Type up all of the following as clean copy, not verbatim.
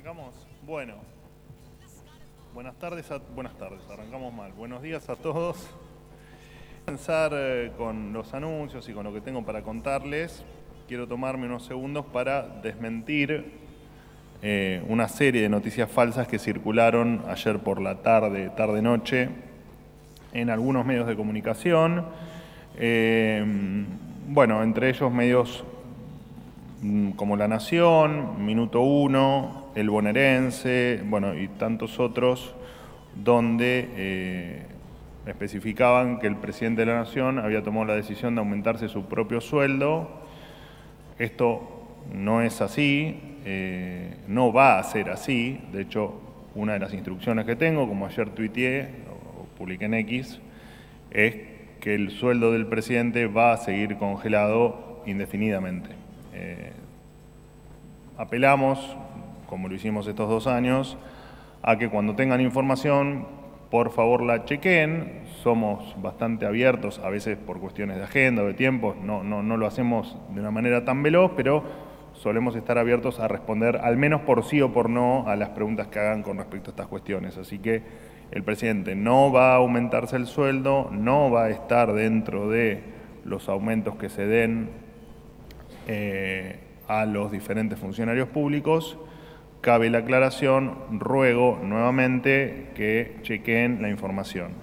Arrancamos. Bueno, buenas tardes, arrancamos mal. Buenos días a todos. Voy a comenzar con los anuncios y con lo que tengo para contarles. Quiero tomarme unos segundos para desmentir una serie de noticias falsas que circularon ayer por la tarde-noche, en algunos medios de comunicación. Bueno, entre ellos medios como La Nación, Minuto 1, El Bonaerense, bueno, y tantos otros, donde especificaban que el presidente de la Nación había tomado la decisión de aumentarse su propio sueldo. Esto no es así, no va a ser así. De hecho, una de las instrucciones que tengo, como ayer tuiteé o publiqué en X, es que el sueldo del presidente va a seguir congelado indefinidamente. Apelamos, como lo hicimos estos 2 años, a que cuando tengan información, por favor la chequeen. Somos bastante abiertos, a veces por cuestiones de agenda o de tiempo, no lo hacemos de una manera tan veloz, pero solemos estar abiertos a responder al menos por sí o por no a las preguntas que hagan con respecto a estas cuestiones. Así que el presidente no va a aumentarse el sueldo, no va a estar dentro de los aumentos que se den a los diferentes funcionarios públicos. Cabe la aclaración, ruego nuevamente que chequeen la información.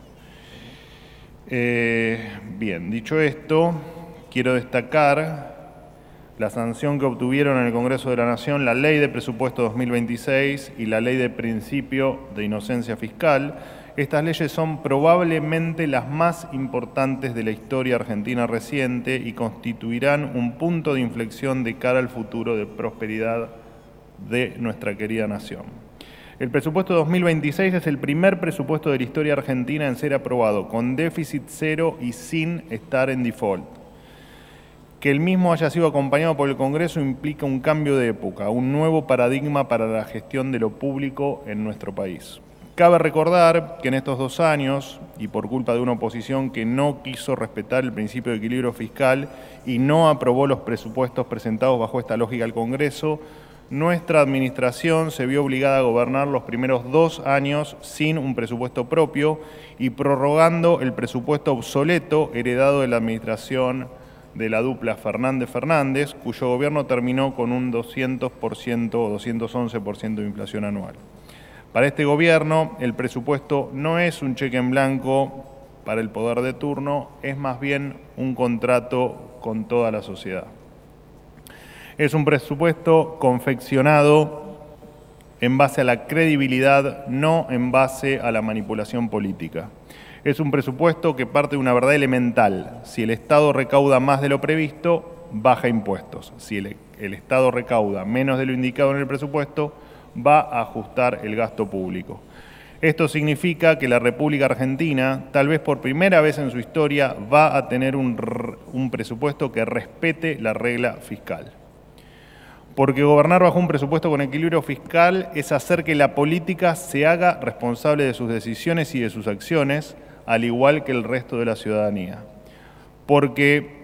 Bien, dicho esto, quiero destacar la sanción que obtuvieron en el Congreso de la Nación la Ley de Presupuesto 2026 y la Ley de Principio de Inocencia Fiscal. Estas leyes son probablemente las más importantes de la historia argentina reciente y constituirán un punto de inflexión de cara al futuro de prosperidad de nuestra querida nación. El presupuesto 2026 es el primer presupuesto de la historia argentina en ser aprobado con déficit cero y sin estar en default. Que el mismo haya sido acompañado por el Congreso implica un cambio de época, un nuevo paradigma para la gestión de lo público en nuestro país. Cabe recordar que en estos 2 años, y por culpa de una oposición que no quiso respetar el principio de equilibrio fiscal y no aprobó los presupuestos presentados bajo esta lógica al Congreso, nuestra administración se vio obligada a gobernar los primeros 2 años sin un presupuesto propio y prorrogando el presupuesto obsoleto heredado de la administración de la dupla Fernández-Fernández, cuyo gobierno terminó con un 200% o 211% de inflación anual. Para este gobierno, el presupuesto no es un cheque en blanco para el poder de turno, es más bien un contrato con toda la sociedad. Es un presupuesto confeccionado en base a la credibilidad, no en base a la manipulación política. Es un presupuesto que parte de una verdad elemental. Si el Estado recauda más de lo previsto, baja impuestos. Si el Estado recauda menos de lo indicado en el presupuesto, va a ajustar el gasto público. Esto significa que la República Argentina, tal vez por primera vez en su historia, va a tener un presupuesto que respete la regla fiscal. Porque gobernar bajo un presupuesto con equilibrio fiscal es hacer que la política se haga responsable de sus decisiones y de sus acciones, al igual que el resto de la ciudadanía. Porque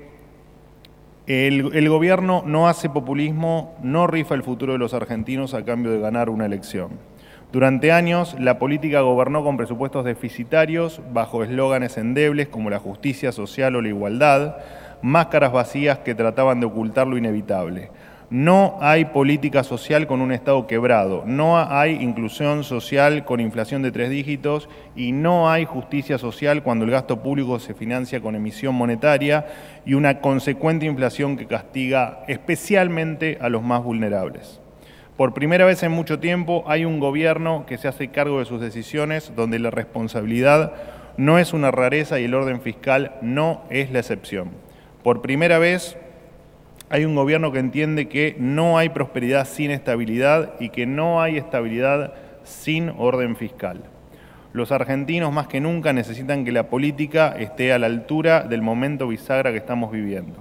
el gobierno no hace populismo, no rifa el futuro de los argentinos a cambio de ganar una elección. Durante años, la política gobernó con presupuestos deficitarios, bajo eslóganes endebles como la justicia social o la igualdad, máscaras vacías que trataban de ocultar lo inevitable. No hay política social con un Estado quebrado, no hay inclusión social con inflación de 3 dígitos y no hay justicia social cuando el gasto público se financia con emisión monetaria y una consecuente inflación que castiga especialmente a los más vulnerables. Por primera vez en mucho tiempo hay un gobierno que se hace cargo de sus decisiones, donde la responsabilidad no es una rareza y el orden fiscal no es la excepción. Por primera vez hay un gobierno que entiende que no hay prosperidad sin estabilidad y que no hay estabilidad sin orden fiscal. Los argentinos más que nunca necesitan que la política esté a la altura del momento bisagra que estamos viviendo.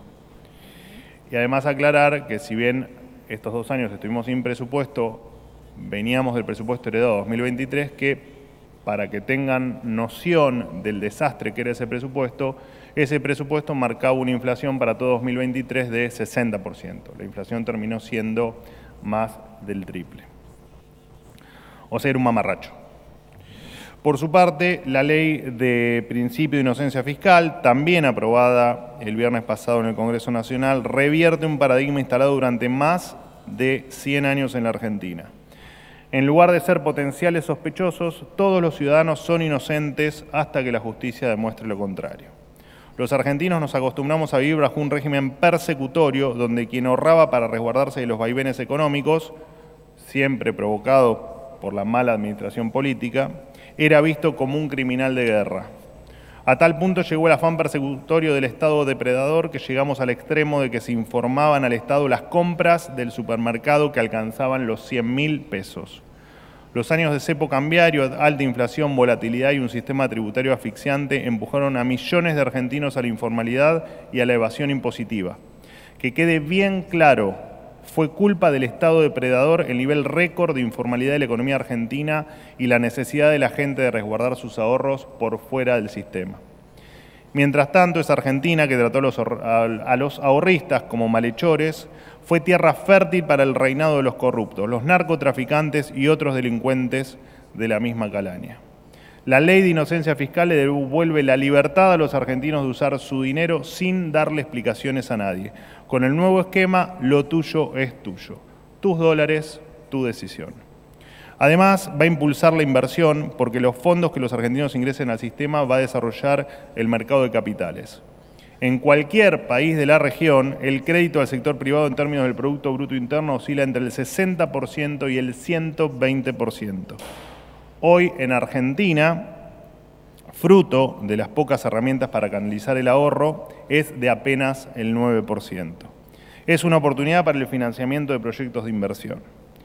Y además aclarar que si bien estos 2 años estuvimos sin presupuesto, veníamos del presupuesto heredado 2023, que para que tengan noción del desastre que era ese presupuesto marcaba una inflación para todo 2023 de 60%. La inflación terminó siendo más del triple. O sea, era un mamarracho. Por su parte, la Ley de Principio de Inocencia Fiscal, también aprobada el viernes pasado en el Congreso Nacional, revierte un paradigma instalado durante más de 100 años en la Argentina. En lugar de ser potenciales sospechosos, todos los ciudadanos son inocentes hasta que la justicia demuestre lo contrario. Los argentinos nos acostumbramos a vivir bajo un régimen persecutorio donde quien ahorraba para resguardarse de los vaivenes económicos, siempre provocado por la mala administración política, era visto como un criminal de guerra. A tal punto llegó el afán persecutorio del Estado depredador que llegamos al extremo de que se informaban al Estado las compras del supermercado que alcanzaban los 100.000 pesos. Los años de cepo cambiario, alta inflación, volatilidad y un sistema tributario asfixiante empujaron a millones de argentinos a la informalidad y a la evasión impositiva. Que quede bien claro, fue culpa del Estado depredador el nivel récord de informalidad de la economía argentina y la necesidad de la gente de resguardar sus ahorros por fuera del sistema. Mientras tanto, esa Argentina que trató a los ahorristas como malhechores fue tierra fértil para el reinado de los corruptos, los narcotraficantes y otros delincuentes de la misma calaña. La Ley de Inocencia Fiscal le devuelve la libertad a los argentinos de usar su dinero sin darle explicaciones a nadie. Con el nuevo esquema, lo tuyo es tuyo. Tus dólares, tu decisión. Además, va a impulsar la inversión porque los fondos que los argentinos ingresen al sistema va a desarrollar el mercado de capitales. En cualquier país de la región, el crédito al sector privado en términos del Producto Bruto Interno oscila entre el 60% y el 120%. Hoy en Argentina, fruto de las pocas herramientas para canalizar el ahorro, es de apenas el 9%. Es una oportunidad para el financiamiento de proyectos de inversión,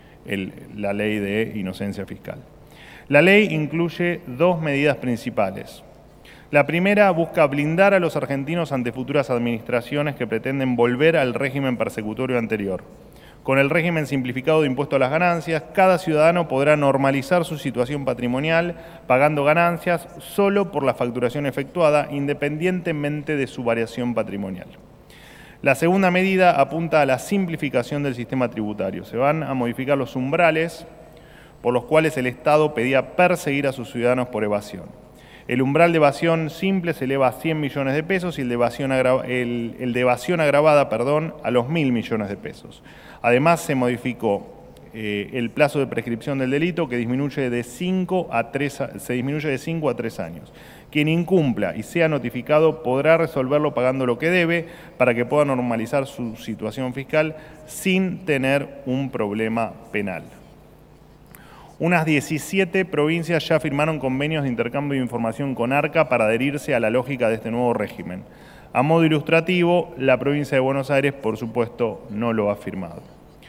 la Ley de Inocencia Fiscal. La ley incluye dos medidas principales. La primera busca blindar a los argentinos ante futuras administraciones que pretenden volver al régimen persecutorio anterior. Con el régimen simplificado de impuesto a las ganancias, cada ciudadano podrá normalizar su situación patrimonial pagando ganancias solo por la facturación efectuada, independientemente de su variación patrimonial. La segunda medida apunta a la simplificación del sistema tributario. Se van a modificar los umbrales por los cuales el Estado pedía perseguir a sus ciudadanos por evasión. El umbral de evasión simple se eleva a 100 millones de pesos y el de evasión agravada a los 1.000 millones de pesos. Además, se modificó el plazo de prescripción del delito que disminuye de 5 a 3 años. Quien incumpla y sea notificado podrá resolverlo pagando lo que debe para que pueda normalizar su situación fiscal sin tener un problema penal. Unas 17 provincias ya firmaron convenios de intercambio de información con ARCA para adherirse a la lógica de este nuevo régimen. A modo ilustrativo, la provincia de Buenos Aires, por supuesto, no lo ha firmado.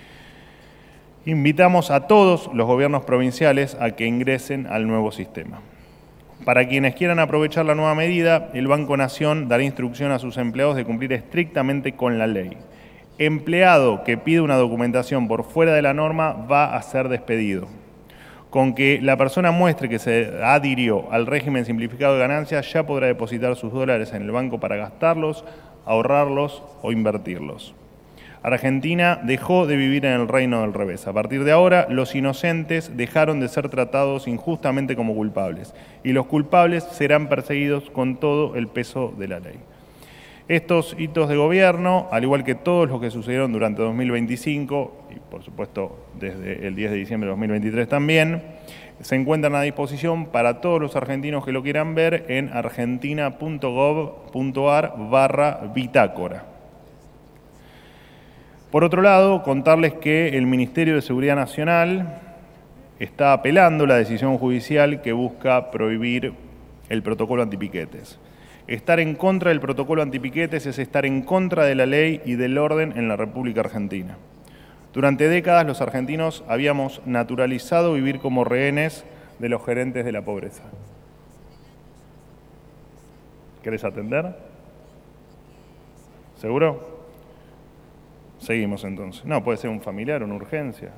Invitamos a todos los gobiernos provinciales a que ingresen al nuevo sistema. Para quienes quieran aprovechar la nueva medida, el Banco Nación dará instrucción a sus empleados de cumplir estrictamente con la ley. Empleado que pide una documentación por fuera de la norma va a ser despedido. Con que la persona muestre que se adhirió al régimen simplificado de ganancias, ya podrá depositar sus dólares en el banco para gastarlos, ahorrarlos o invertirlos. Argentina dejó de vivir en el reino del revés. A partir de ahora, los inocentes dejaron de ser tratados injustamente como culpables y los culpables serán perseguidos con todo el peso de la ley. Estos hitos de gobierno, al igual que todos los que sucedieron durante 2025 y por supuesto desde el 10 de diciembre de 2023 también, se encuentran a disposición para todos los argentinos que lo quieran ver en argentina.gov.ar/bitácora. Por otro lado, contarles que el Ministerio de Seguridad Nacional está apelando la decisión judicial que busca prohibir el protocolo antipiquetes. Estar en contra del protocolo antipiquetes es estar en contra de la ley y del orden en la República Argentina. Durante décadas los argentinos habíamos naturalizado vivir como rehenes de los gerentes de la pobreza. ¿Querés atender? ¿Seguro? Seguimos entonces. No, puede ser un familiar, una urgencia.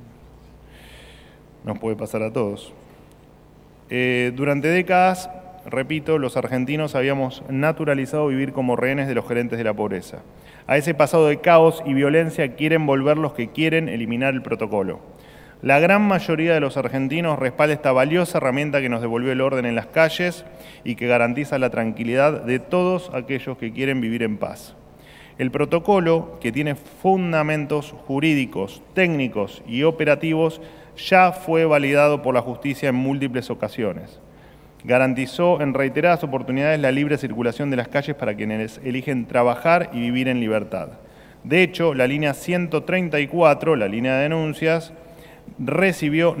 Nos puede pasar a todos. Durante décadas, repito, los argentinos habíamos naturalizado vivir como rehenes de los gerentes de la pobreza. A ese pasado de caos y violencia quieren volver los que quieren eliminar el protocolo. La gran mayoría de los argentinos respalda esta valiosa herramienta que nos devolvió el orden en las calles y que garantiza la tranquilidad de todos aquellos que quieren vivir en paz. El protocolo, que tiene fundamentos jurídicos, técnicos y operativos, ya fue validado por la justicia en múltiples ocasiones. Garantizó en reiteradas oportunidades la libre circulación de las calles para quienes eligen trabajar y vivir en libertad. De hecho, la línea 134, la línea de denuncias, recibió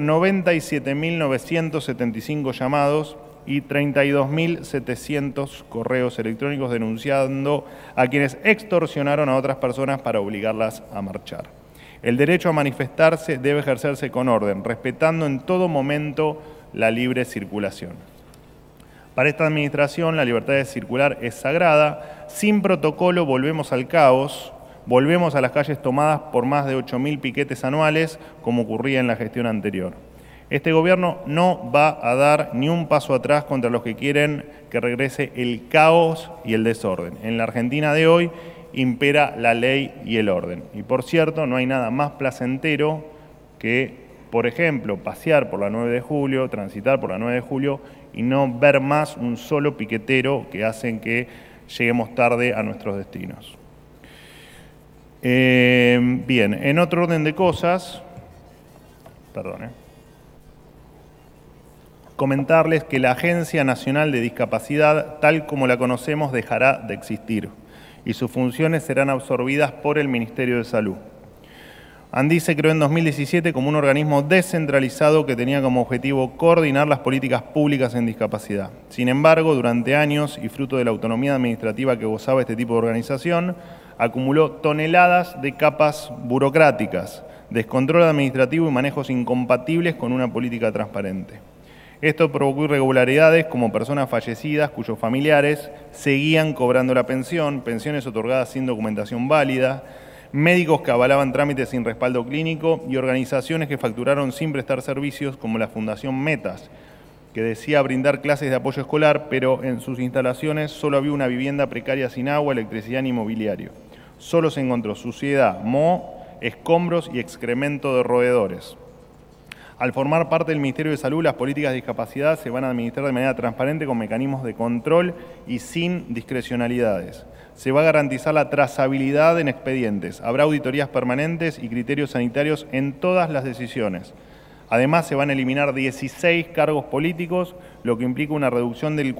97.975 llamados y 32.700 correos electrónicos denunciando a quienes extorsionaron a otras personas para obligarlas a marchar. El derecho a manifestarse debe ejercerse con orden, respetando en todo momento la libre circulación. Para esta administración, la libertad de circular es sagrada. Sin protocolo volvemos al caos. Volvemos a las calles tomadas por más de 8.000 piquetes anuales, como ocurría en la gestión anterior. Este gobierno no va a dar ni un paso atrás contra los que quieren que regrese el caos y el desorden. En la Argentina de hoy impera la ley y el orden. Y por cierto, no hay nada más placentero que, por ejemplo, pasear por la 9 de julio, transitar por la 9 de julio y no ver más un solo piquetero que hacen que lleguemos tarde a nuestros destinos. Bien, en otro orden de cosas, comentarles que la Agencia Nacional de Discapacidad, tal como la conocemos, dejará de existir y sus funciones serán absorbidas por el Ministerio de Salud. ANDI se creó en 2017 como un organismo descentralizado que tenía como objetivo coordinar las políticas públicas en discapacidad. Sin embargo, durante años y fruto de la autonomía administrativa que gozaba este tipo de organización, acumuló toneladas de capas burocráticas, descontrol administrativo y manejos incompatibles con una política transparente. Esto provocó irregularidades como personas fallecidas cuyos familiares seguían cobrando la pensión, pensiones otorgadas sin documentación válida, médicos que avalaban trámites sin respaldo clínico y organizaciones que facturaron sin prestar servicios como la Fundación Metas, que decía brindar clases de apoyo escolar, pero en sus instalaciones solo había una vivienda precaria sin agua, electricidad ni mobiliario. Solo se encontró suciedad, moho, escombros y excremento de roedores. Al formar parte del Ministerio de Salud, las políticas de discapacidad se van a administrar de manera transparente con mecanismos de control y sin discrecionalidades. Se va a garantizar la trazabilidad en expedientes. Habrá auditorías permanentes y criterios sanitarios en todas las decisiones. Además, se van a eliminar 16 cargos políticos, lo que implica una reducción del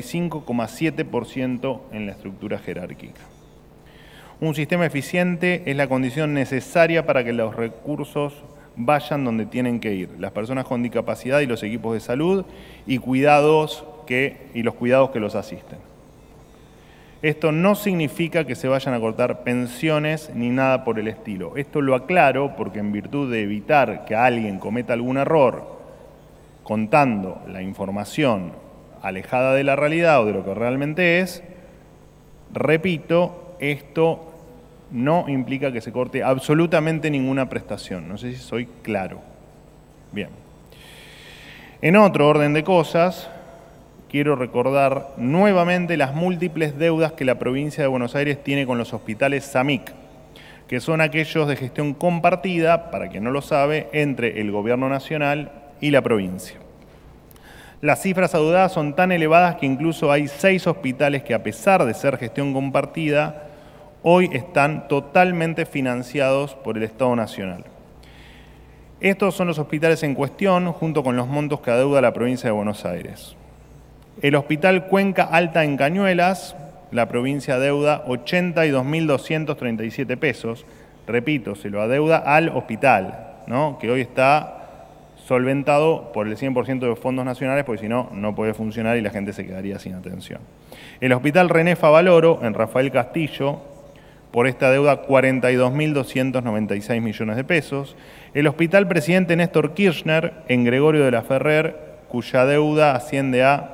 45,7% en la estructura jerárquica. Un sistema eficiente es la condición necesaria para que los recursos vayan donde tienen que ir, las personas con discapacidad y los equipos de salud y los cuidados que los asisten. Esto no significa que se vayan a cortar pensiones ni nada por el estilo. Esto lo aclaro porque en virtud de evitar que alguien cometa algún error contando la información alejada de la realidad o de lo que realmente es, repito, esto no implica que se corte absolutamente ninguna prestación. No sé si soy claro. Bien. En otro orden de cosas, quiero recordar nuevamente las múltiples deudas que la provincia de Buenos Aires tiene con los hospitales SAMIC, que son aquellos de gestión compartida, para quien no lo sabe, entre el Gobierno Nacional y la provincia. Las cifras adeudadas son tan elevadas que incluso hay 6 hospitales que, a pesar de ser gestión compartida, hoy están totalmente financiados por el Estado Nacional. Estos son los hospitales en cuestión, junto con los montos que adeuda la provincia de Buenos Aires. El Hospital Cuenca Alta en Cañuelas, la provincia adeuda 82.237 pesos. Repito, se lo adeuda al hospital, ¿no? Que hoy está solventado por el 100% de fondos nacionales, porque si no, no puede funcionar y la gente se quedaría sin atención. El Hospital René Favaloro, en Rafael Castillo, por esta deuda 42.296 millones de pesos. El Hospital Presidente Néstor Kirchner, en Gregorio de la Ferrer, cuya deuda asciende a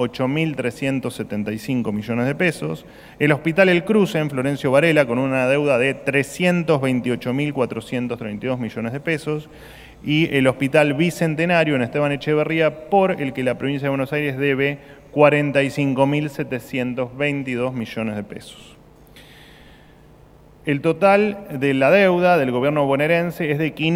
8.375 millones de pesos. El Hospital El Cruce, en Florencio Varela, con una deuda de 328.432 millones de pesos. Y el Hospital Bicentenario, en Esteban Echeverría, por el que la provincia de Buenos Aires debe 45.722 millones de pesos. El total de la deuda del gobierno bonaerense es de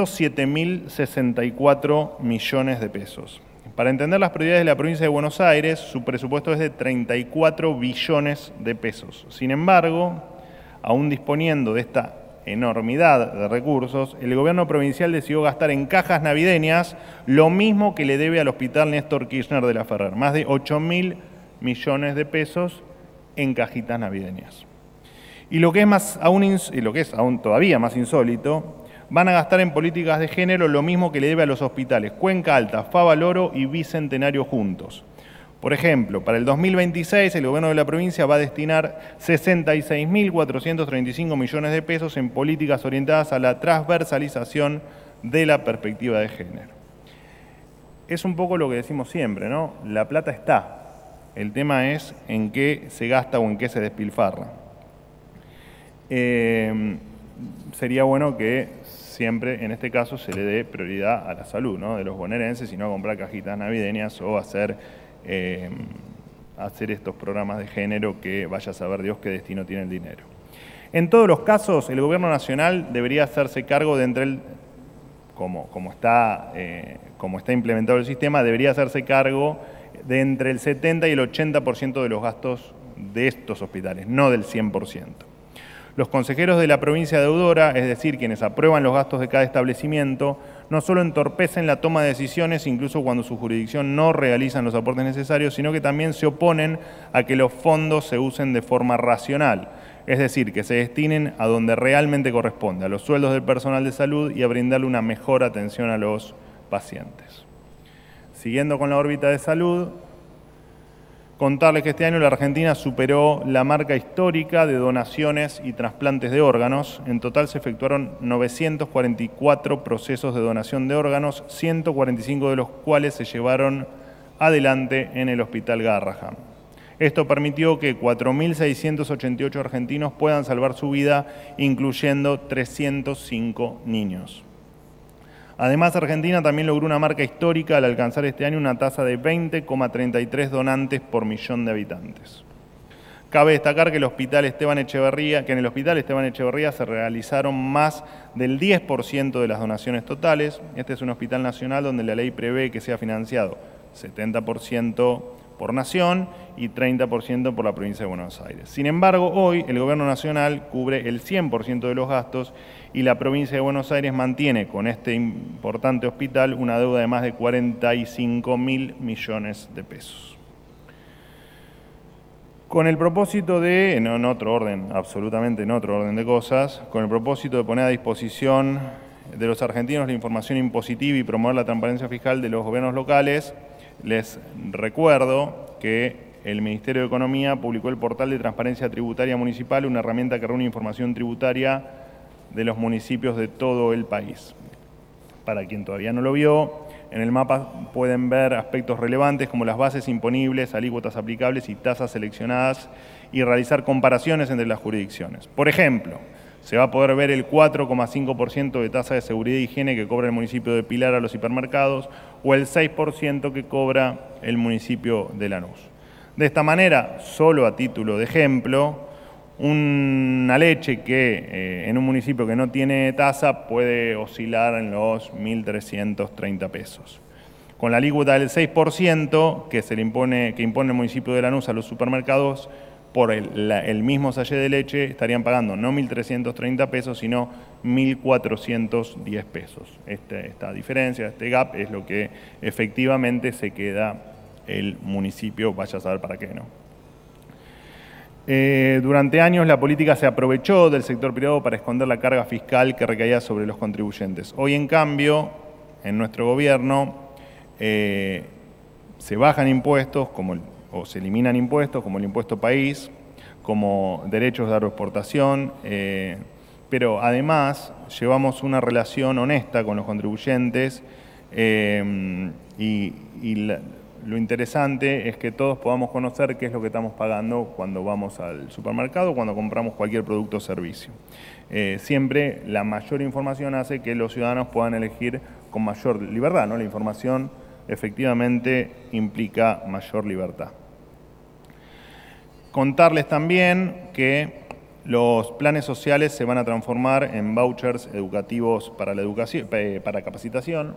507.064 millones de pesos. Para entender las prioridades de la provincia de Buenos Aires, su presupuesto es de 34 billones de pesos. Sin embargo, aún disponiendo de esta enormidad de recursos, el gobierno provincial decidió gastar en cajas navideñas lo mismo que le debe al Hospital Néstor Kirchner de la Ferrer, más de 8.000 millones de pesos en cajitas navideñas. Y lo que es aún todavía más insólito, van a gastar en políticas de género lo mismo que le debe a los hospitales Cuenca Alta, Favaloro y Bicentenario juntos. Por ejemplo, para el 2026 el gobierno de la provincia va a destinar 66.435 millones de pesos en políticas orientadas a la transversalización de la perspectiva de género. Es un poco lo que decimos siempre, ¿no? La plata está. El tema es en qué se gasta o en qué se despilfarra. Sería bueno que siempre, en este caso, se le dé prioridad a la salud, ¿no?, de los bonaerenses y no a comprar cajitas navideñas o hacer estos programas de género que vaya a saber Dios qué destino tiene el dinero. En todos los casos, el gobierno nacional debería hacerse cargo de como está implementado el sistema, debería hacerse cargo de entre el 70 y el 80% de los gastos de estos hospitales, no del 100%. Los consejeros de la provincia deudora, es decir, quienes aprueban los gastos de cada establecimiento, no solo entorpecen la toma de decisiones, incluso cuando su jurisdicción no realizan los aportes necesarios, sino que también se oponen a que los fondos se usen de forma racional, es decir, que se destinen a donde realmente corresponde, a los sueldos del personal de salud y a brindarle una mejor atención a los pacientes. Siguiendo con la órbita de salud, contarles que este año la Argentina superó la marca histórica de donaciones y trasplantes de órganos. En total se efectuaron 944 procesos de donación de órganos, 145 de los cuales se llevaron adelante en el Hospital Garrahan. Esto permitió que 4.688 argentinos puedan salvar su vida, incluyendo 305 niños. Además, Argentina también logró una marca histórica al alcanzar este año una tasa de 20,33 donantes por millón de habitantes. Cabe destacar que en el Hospital Esteban Echeverría se realizaron más del 10% de las donaciones totales. Este es un hospital nacional donde la ley prevé que sea financiado 70% por nación y 30% por la provincia de Buenos Aires. Sin embargo, hoy el gobierno nacional cubre el 100% de los gastos y la provincia de Buenos Aires mantiene con este importante hospital una deuda de más de 45.000 millones de pesos. Con el propósito de, absolutamente en otro orden de cosas, con el propósito de poner a disposición de los argentinos la información impositiva y promover la transparencia fiscal de los gobiernos locales, les recuerdo que el Ministerio de Economía publicó el portal de Transparencia Tributaria Municipal, una herramienta que reúne información tributaria de los municipios de todo el país. Para quien todavía no lo vio, en el mapa pueden ver aspectos relevantes como las bases imponibles, alícuotas aplicables y tasas seleccionadas y realizar comparaciones entre las jurisdicciones. Por ejemplo, se va a poder ver el 4,5% de tasa de seguridad e higiene que cobra el municipio de Pilar a los hipermercados o el 6% que cobra el municipio de Lanús. De esta manera, solo a título de ejemplo, una leche que en un municipio que no tiene tasa puede oscilar en los 1.330 pesos. Con la alícuota del 6% que impone el municipio de Lanús a los supermercados, por el mismo sachet de leche estarían pagando no 1.330 pesos, sino 1.410 pesos. Esta diferencia, este gap, es lo que efectivamente se queda el municipio, vaya a saber para qué, ¿no? Durante años la política se aprovechó del sector privado para esconder la carga fiscal que recaía sobre los contribuyentes. Hoy, en cambio, en nuestro gobierno se bajan impuestos o se eliminan impuestos, como el impuesto país, como derechos de agroexportación, pero además llevamos una relación honesta con los contribuyentes lo interesante es que todos podamos conocer qué es lo que estamos pagando cuando vamos al supermercado, cuando compramos cualquier producto o servicio. Siempre la mayor información hace que los ciudadanos puedan elegir con mayor libertad, ¿no? La información efectivamente implica mayor libertad. Contarles también que Los planes sociales se van a transformar en vouchers educativos para la educación, para capacitación.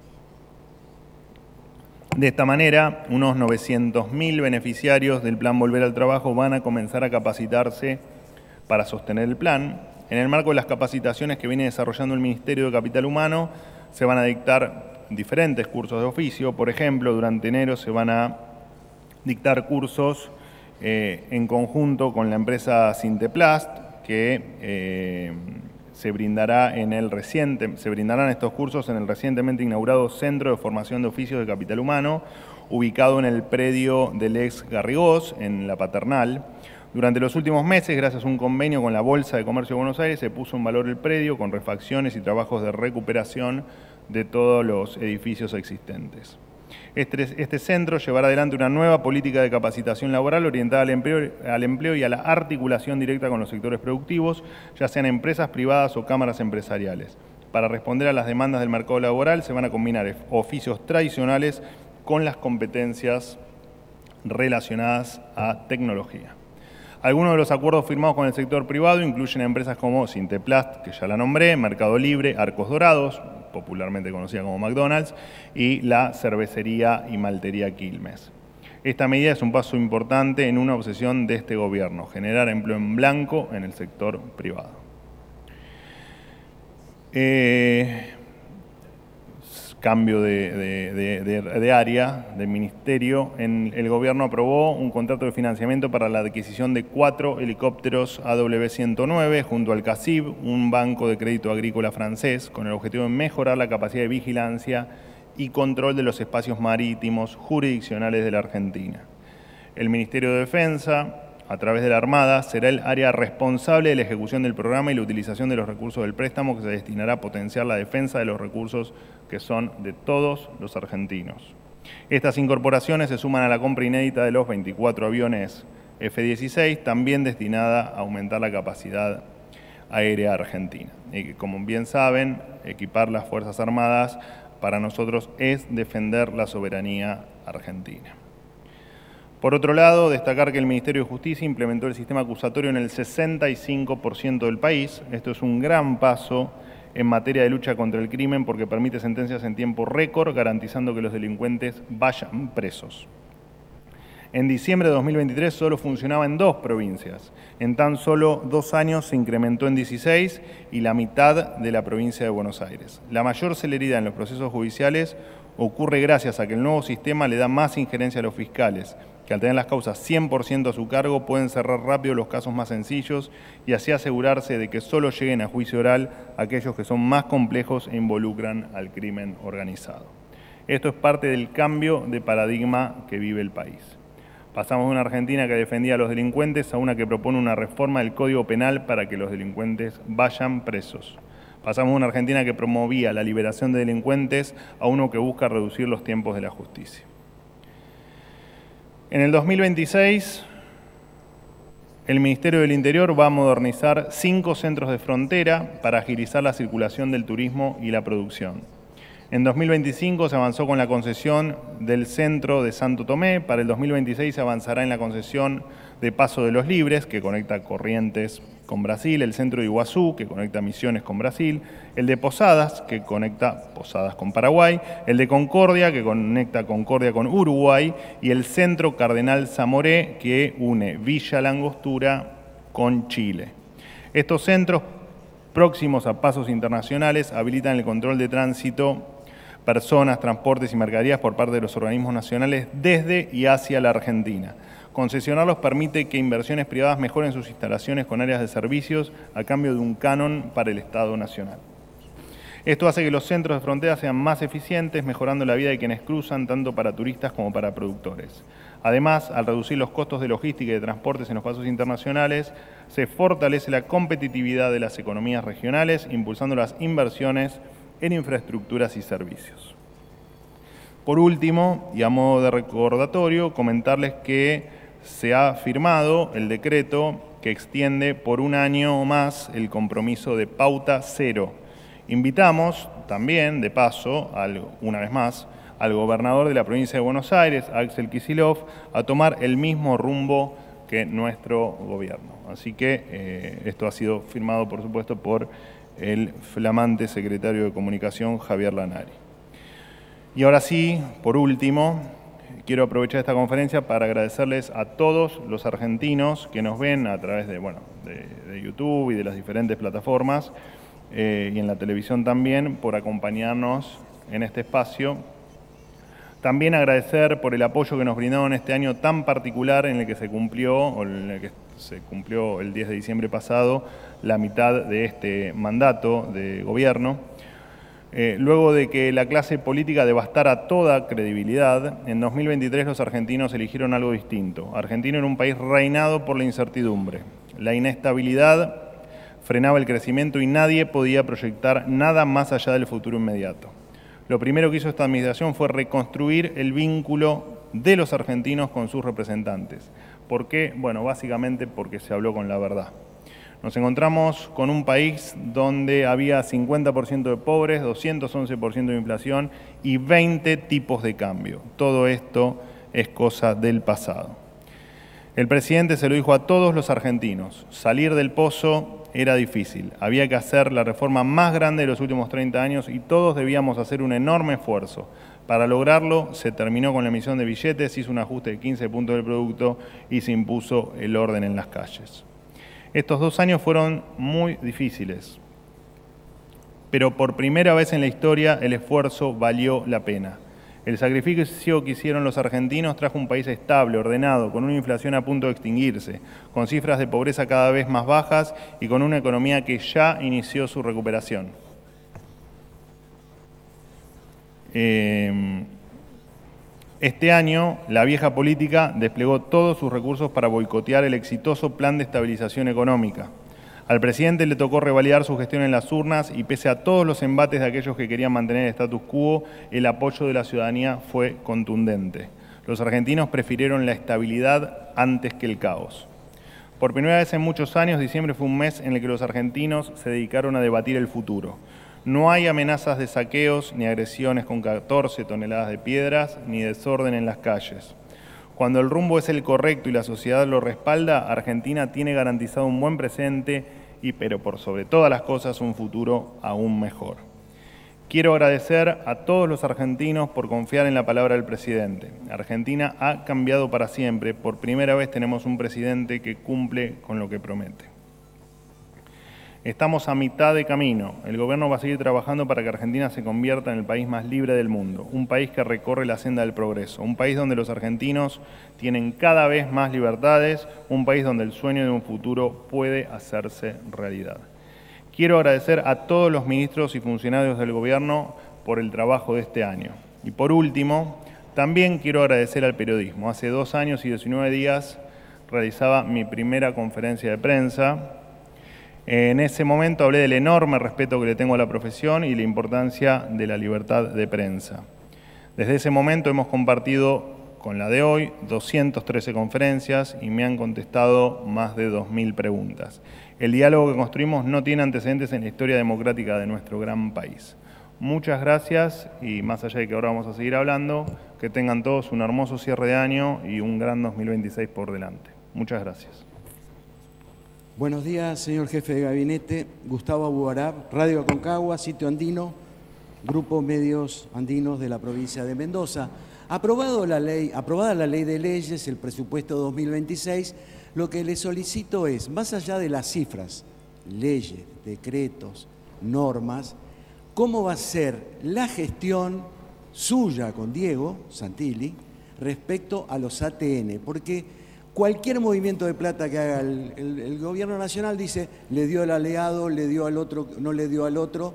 De esta manera, unos 900.000 beneficiarios del Plan Volver al Trabajo van a comenzar a capacitarse para sostener el plan. En el marco de las capacitaciones que viene desarrollando el Ministerio de Capital Humano, se van a dictar diferentes cursos de oficio. Por ejemplo, durante enero se van a dictar cursos en conjunto con la empresa Sinteplast, que se brindarán estos cursos en el recientemente inaugurado Centro de Formación de Oficios de Capital Humano, ubicado en el predio del ex Garrigós, en La Paternal. Durante los últimos meses, gracias a un convenio con la Bolsa de Comercio de Buenos Aires, se puso en valor el predio con refacciones y trabajos de recuperación de todos los edificios existentes. Este centro llevará adelante una nueva política de capacitación laboral orientada al empleo y a la articulación directa con los sectores productivos, ya sean empresas privadas o cámaras empresariales. Para responder a las demandas del mercado laboral, se van a combinar oficios tradicionales con las competencias relacionadas a tecnología. Algunos de los acuerdos firmados con el sector privado incluyen empresas como Sinteplast, que ya la nombré, Mercado Libre, Arcos Dorados, popularmente conocida como McDonald's, y la cervecería y maltería Quilmes. Esta medida es un paso importante en una obsesión de este gobierno, generar empleo en blanco en el sector privado. Cambio de área, del ministerio. El gobierno aprobó un contrato de financiamiento para la adquisición de 4 helicópteros AW109 junto al CACIB, un banco de crédito agrícola francés, con el objetivo de mejorar la capacidad de vigilancia y control de los espacios marítimos jurisdiccionales de la Argentina. El Ministerio de Defensa, a través de la Armada, será el área responsable de la ejecución del programa y la utilización de los recursos del préstamo, que se destinará a potenciar la defensa de los recursos que son de todos los argentinos. Estas incorporaciones se suman a la compra inédita de los 24 aviones F-16, también destinada a aumentar la capacidad aérea argentina. Y que, como bien saben, equipar las Fuerzas Armadas para nosotros es defender la soberanía argentina. Por otro lado, destacar que el Ministerio de Justicia implementó el sistema acusatorio en el 65% del país. Esto es un gran paso en materia de lucha contra el crimen porque permite sentencias en tiempo récord, garantizando que los delincuentes vayan presos. En diciembre de 2023 solo funcionaba en 2 provincias. En tan solo 2 años se incrementó en 16 y la mitad de la provincia de Buenos Aires. La mayor celeridad en los procesos judiciales ocurre gracias a que el nuevo sistema le da más injerencia a los fiscales, que al tener las causas 100% a su cargo pueden cerrar rápido los casos más sencillos y así asegurarse de que solo lleguen a juicio oral aquellos que son más complejos e involucran al crimen organizado. Esto es parte del cambio de paradigma que vive el país. Pasamos de una Argentina que defendía a los delincuentes a una que propone una reforma del Código Penal para que los delincuentes vayan presos. Pasamos de una Argentina que promovía la liberación de delincuentes a uno que busca reducir los tiempos de la justicia. En el 2026, el Ministerio del Interior va a modernizar 5 centros de frontera para agilizar la circulación del turismo y la producción. En 2025 se avanzó con la concesión del centro de Santo Tomé. Para el 2026 se avanzará en la concesión de Paso de los Libres, que conecta Corrientes con Brasil, el centro de Iguazú, que conecta Misiones con Brasil, el de Posadas, que conecta Posadas con Paraguay, el de Concordia, que conecta Concordia con Uruguay, y el centro Cardenal Zamoré, que une Villa La Angostura con Chile. Estos centros, próximos a pasos internacionales, habilitan el control de tránsito, personas, transportes y mercaderías por parte de los organismos nacionales desde y hacia la Argentina. Concesionarlos permite que inversiones privadas mejoren sus instalaciones con áreas de servicios a cambio de un canon para el Estado Nacional. Esto hace que los centros de frontera sean más eficientes, mejorando la vida de quienes cruzan, tanto para turistas como para productores. Además, al reducir los costos de logística y de transportes en los pasos internacionales, se fortalece la competitividad de las economías regionales, impulsando las inversiones en infraestructuras y servicios. Por último, y a modo de recordatorio, comentarles que se ha firmado el decreto que extiende por 1 año más el compromiso de Pauta Cero. Invitamos también, de paso, una vez más, al gobernador de la provincia de Buenos Aires, Axel Kicillof, a tomar el mismo rumbo que nuestro gobierno. Así que esto ha sido firmado, por supuesto, por el flamante secretario de Comunicación, Javier Lanari. Y ahora sí, por último, quiero aprovechar esta conferencia para agradecerles a todos los argentinos que nos ven a través de YouTube y de las diferentes plataformas y en la televisión también por acompañarnos en este espacio. También agradecer por el apoyo que nos brindaron este año tan particular en el que se cumplió el 10 de diciembre pasado la mitad de este mandato de gobierno. Luego de que la clase política devastara toda credibilidad, en 2023 los argentinos eligieron algo distinto. Argentina era un país reinado por la incertidumbre. La inestabilidad frenaba el crecimiento y nadie podía proyectar nada más allá del futuro inmediato. Lo primero que hizo esta administración fue reconstruir el vínculo de los argentinos con sus representantes. ¿Por qué? Bueno, básicamente porque se habló con la verdad. Nos encontramos con un país donde había 50% de pobres, 211% de inflación y 20 tipos de cambio. Todo esto es cosa del pasado. El presidente se lo dijo a todos los argentinos: salir del pozo era difícil, había que hacer la reforma más grande de los últimos 30 años y todos debíamos hacer un enorme esfuerzo. Para lograrlo, se terminó con la emisión de billetes, se hizo un ajuste de 15 puntos del producto y se impuso el orden en las calles. Estos 2 años fueron muy difíciles, pero por primera vez en la historia el esfuerzo valió la pena. El sacrificio que hicieron los argentinos trajo un país estable, ordenado, con una inflación a punto de extinguirse, con cifras de pobreza cada vez más bajas y con una economía que ya inició su recuperación. Este año, la vieja política desplegó todos sus recursos para boicotear el exitoso plan de estabilización económica. Al presidente le tocó revalidar su gestión en las urnas y pese a todos los embates de aquellos que querían mantener el status quo, el apoyo de la ciudadanía fue contundente. Los argentinos prefirieron la estabilidad antes que el caos. Por primera vez en muchos años, diciembre fue un mes en el que los argentinos se dedicaron a debatir el futuro. No hay amenazas de saqueos ni agresiones con 14 toneladas de piedras ni desorden en las calles. Cuando el rumbo es el correcto y la sociedad lo respalda, Argentina tiene garantizado un buen presente pero por sobre todas las cosas un futuro aún mejor. Quiero agradecer a todos los argentinos por confiar en la palabra del presidente. Argentina ha cambiado para siempre. Por primera vez tenemos un presidente que cumple con lo que promete. Estamos a mitad de camino. El gobierno va a seguir trabajando para que Argentina se convierta en el país más libre del mundo, un país que recorre la senda del progreso, un país donde los argentinos tienen cada vez más libertades, un país donde el sueño de un futuro puede hacerse realidad. Quiero agradecer a todos los ministros y funcionarios del gobierno por el trabajo de este año. Y por último, también quiero agradecer al periodismo. Hace 2 años y 19 días realizaba mi primera conferencia de prensa. En ese momento hablé del enorme respeto que le tengo a la profesión y la importancia de la libertad de prensa. Desde ese momento hemos compartido con la de hoy 213 conferencias y me han contestado más de 2.000 preguntas. El diálogo que construimos no tiene antecedentes en la historia democrática de nuestro gran país. Muchas gracias y más allá de que ahora vamos a seguir hablando, que tengan todos un hermoso cierre de año y un gran 2026 por delante. Muchas gracias. Buenos días, señor jefe de gabinete. Gustavo Abuarab, Radio Aconcagua, Sitio Andino, Grupo Medios Andinos de la provincia de Mendoza. Aprobada la ley de leyes, el presupuesto 2026, lo que le solicito es, más allá de las cifras, leyes, decretos, normas, ¿cómo va a ser la gestión suya con Diego Santilli respecto a los ATN? Porque cualquier movimiento de plata que haga el gobierno nacional dice, le dio al aliado, le dio al otro, no le dio al otro,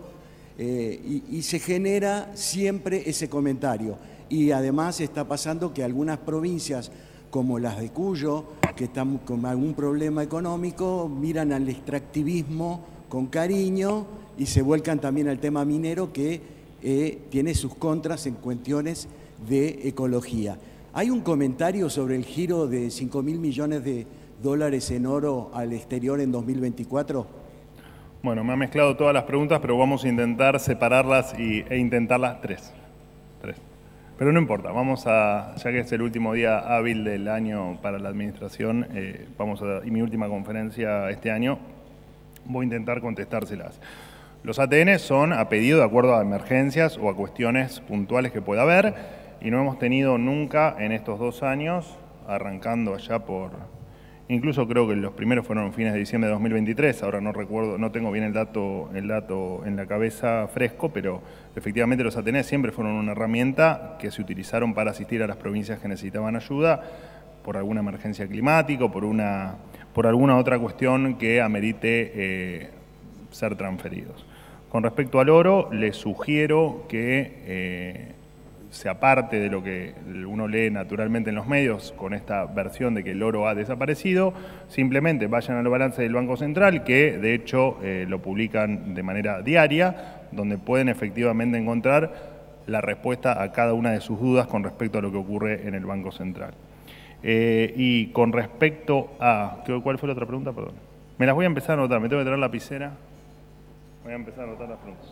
y se genera siempre ese comentario. Y además está pasando que algunas provincias, como las de Cuyo, que están con algún problema económico, miran al extractivismo con cariño y se vuelcan también al tema minero que tiene sus contras en cuestiones de ecología. ¿Hay un comentario sobre el giro de 5.000 millones de dólares en oro al exterior en 2024? Bueno, me ha mezclado todas las preguntas, pero vamos a intentar separarlas e intentarlas tres. Pero no importa, ya que es el último día hábil del año para la administración, y mi última conferencia este año, voy a intentar contestárselas. Los ATN son a pedido de acuerdo a emergencias o a cuestiones puntuales que pueda haber, y no hemos tenido nunca en estos 2 años, arrancando allá incluso creo que los primeros fueron fines de diciembre de 2023, ahora no recuerdo, no tengo bien el dato en la cabeza fresco, pero efectivamente los ATN siempre fueron una herramienta que se utilizaron para asistir a las provincias que necesitaban ayuda por alguna emergencia climática o por alguna otra cuestión que amerite ser transferidos. Con respecto al oro, les sugiero que se aparte de lo que uno lee naturalmente en los medios con esta versión de que el oro ha desaparecido, simplemente vayan al balance del Banco Central, que de hecho lo publican de manera diaria, donde pueden efectivamente encontrar la respuesta a cada una de sus dudas con respecto a lo que ocurre en el Banco Central. Y con respecto a... ¿Cuál fue la otra pregunta? Perdón. Me las voy a empezar a anotar, me tengo que traer la lapicera. Voy a empezar a anotar las preguntas.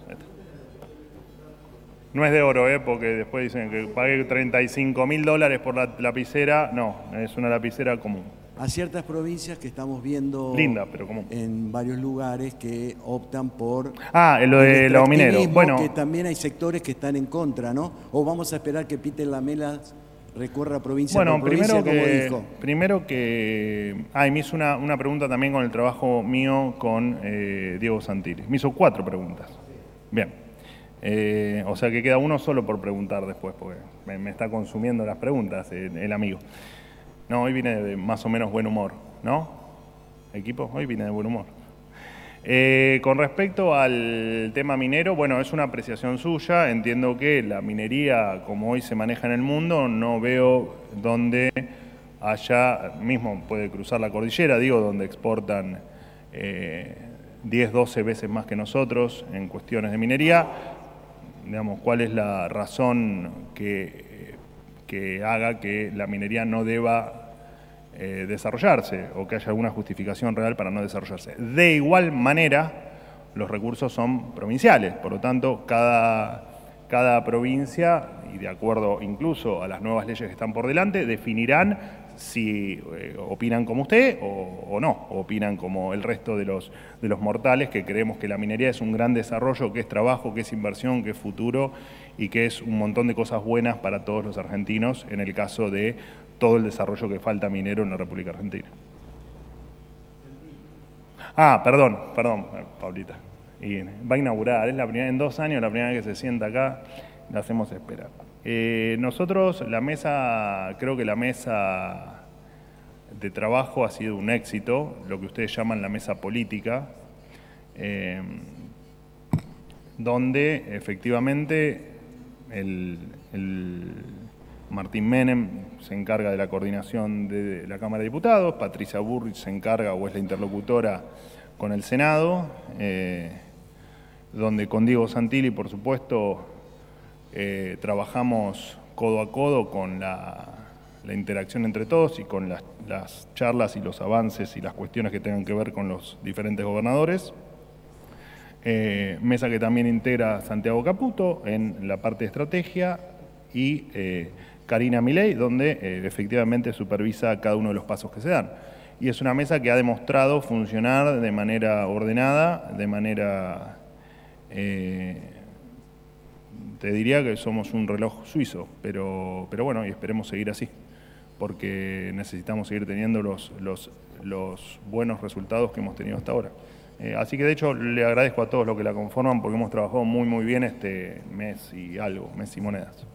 No es de oro, porque después dicen que pagué $35.000 por la lapicera. No, es una lapicera común. A ciertas provincias que estamos viendo linda, pero común, en varios lugares que optan por... lo de los mineros. Bueno, que también hay sectores que están en contra, ¿no? O vamos a esperar que Peter Lamelas recorra provincia por provincia, como dijo. Primero que... me hizo una pregunta también con el trabajo mío con Diego Santilli. Me hizo 4 preguntas. Bien. O sea que queda uno solo por preguntar después, porque me está consumiendo las preguntas el amigo. No, hoy vine de más o menos buen humor, ¿no? Equipo, hoy vine de buen humor. Con respecto al tema minero, bueno, es una apreciación suya. Entiendo que la minería, como hoy se maneja en el mundo, no veo dónde haya, mismo puede cruzar la cordillera, donde exportan 10, 12 veces más que nosotros en cuestiones de minería. Digamos, ¿cuál es la razón que haga que la minería no deba desarrollarse o que haya alguna justificación real para no desarrollarse? De igual manera, los recursos son provinciales, por lo tanto, cada provincia, y de acuerdo incluso a las nuevas leyes que están por delante, definirán si opinan como usted o no, o opinan como el resto de los mortales que creemos que la minería es un gran desarrollo, que es trabajo, que es inversión, que es futuro y que es un montón de cosas buenas para todos los argentinos en el caso de todo el desarrollo que falta minero en la República Argentina. Perdón, Paulita. Y va a inaugurar, es la primera, en 2 años, la primera vez que se sienta acá, la hacemos esperar. Nosotros, creo que la mesa de trabajo ha sido un éxito, lo que ustedes llaman la mesa política, donde efectivamente el Martín Menem se encarga de la coordinación de la Cámara de Diputados, Patricia Burrich se encarga o es la interlocutora con el Senado, donde con Diego Santilli, por supuesto, trabajamos codo a codo con la interacción entre todos y con las charlas y los avances y las cuestiones que tengan que ver con los diferentes gobernadores. Mesa que también integra Santiago Caputo en la parte de estrategia y Karina Milei, donde efectivamente supervisa cada uno de los pasos que se dan. Y es una mesa que ha demostrado funcionar de manera ordenada, de manera... te diría que somos un reloj suizo, pero bueno, y esperemos seguir así, porque necesitamos seguir teniendo los buenos resultados que hemos tenido hasta ahora. Así que de hecho le agradezco a todos los que la conforman porque hemos trabajado muy bien este mes y monedas.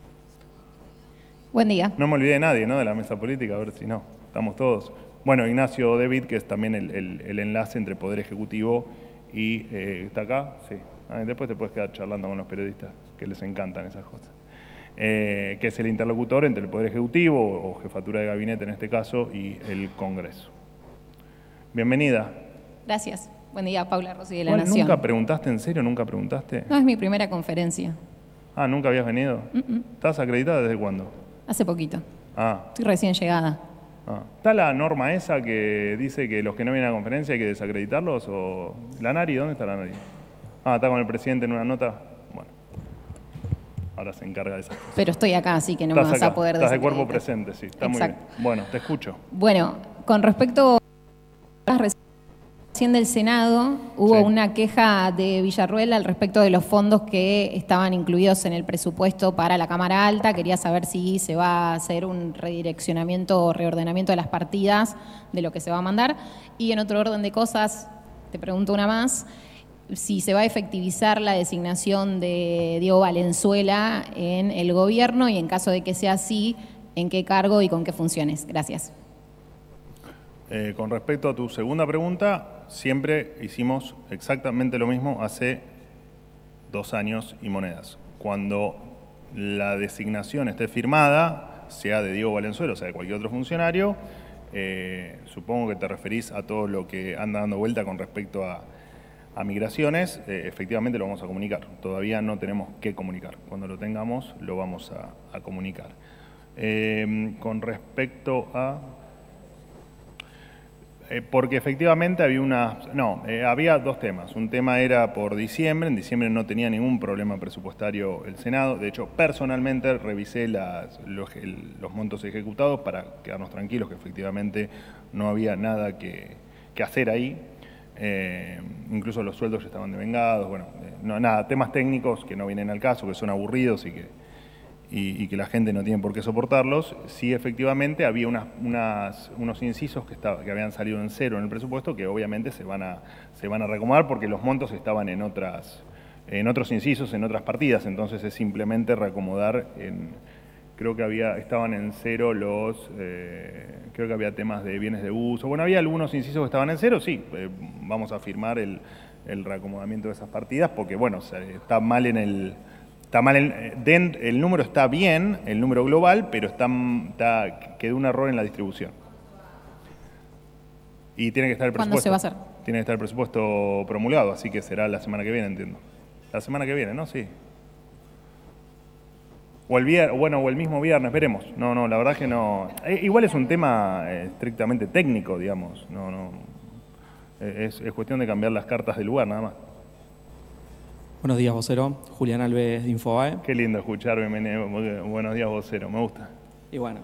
Buen día. No me olvidé de nadie, ¿no? De la mesa política, a ver si no, estamos todos. Bueno, Ignacio David, que es también el enlace entre Poder Ejecutivo y... ¿está acá? Sí. Después te puedes quedar charlando con los periodistas, que les encantan esas cosas. Que es el interlocutor entre el Poder Ejecutivo, o Jefatura de Gabinete en este caso, y el Congreso. Bienvenida. Gracias. Buen día, Paula Rossi de La Nación. ¿Nunca preguntaste, en serio? ¿Nunca preguntaste? No, es mi primera conferencia. ¿Nunca habías venido? ¿Estás acreditada desde cuándo? Hace poquito. Ah. Estoy recién llegada. Ah. ¿Está la norma esa que dice que los que no vienen a la conferencia hay que desacreditarlos? ¿O la Nari? ¿Dónde está la Nari? ¿Está con el presidente en una nota? Bueno. ahora se encarga de esas cosas. Pero estoy acá, así que no me vas a poder Estás de desacreditar. cuerpo presente, sí, está muy bien. Bueno, te escucho. Bueno, con respecto a la recién del Senado, hubo una queja de Villarruel al respecto de los fondos que estaban incluidos en el presupuesto para la Cámara Alta. Quería saber si se va a hacer un redireccionamiento o reordenamiento de las partidas de lo que se va a mandar. Y en otro orden de cosas, te pregunto una más, si se va a efectivizar la designación de Diego Valenzuela en el gobierno y en caso de que sea así, ¿en qué cargo y con qué funciones? Gracias. Con respecto a tu segunda pregunta, siempre hicimos exactamente lo mismo hace 2 años y monedas. Cuando la designación esté firmada, sea de Diego Valenzuela o sea de cualquier otro funcionario, supongo que te referís a todo lo que anda dando vuelta con respecto a migraciones, efectivamente lo vamos a comunicar. Todavía no tenemos que comunicar. Cuando lo tengamos, lo vamos a comunicar. Con respecto a... porque efectivamente había 2 temas. Un tema era por diciembre. En diciembre no tenía ningún problema presupuestario el Senado. De hecho, personalmente revisé los montos ejecutados para quedarnos tranquilos que efectivamente no había nada que hacer ahí. Incluso los sueldos ya estaban devengados. Bueno, temas técnicos que no vienen al caso, que son aburridos y que la gente no tiene por qué soportarlos. Sí, efectivamente, había unos incisos que habían salido en cero en el presupuesto que obviamente se van a reacomodar porque los montos estaban en otros incisos, en otras partidas. Entonces es simplemente reacomodar creo que estaban en cero creo que había temas de bienes de uso. Bueno, había algunos incisos que estaban en cero, sí. Vamos a firmar el reacomodamiento de esas partidas porque, bueno, está mal el número está bien, el número global, pero quedó un error en la distribución. Y tiene que estar el presupuesto. ¿Cuándo se va a hacer? Tiene que estar el presupuesto promulgado, así que será la semana que viene, entiendo. La semana que viene, ¿no? Sí. O el mismo viernes, veremos. No, la verdad es que no. Igual es un tema estrictamente técnico, digamos. Es cuestión de cambiar las cartas del lugar, nada más. Buenos días, vocero. Julián Alves de Infobae. Qué lindo escucharme. Buenos días, vocero. Me gusta. Y bueno.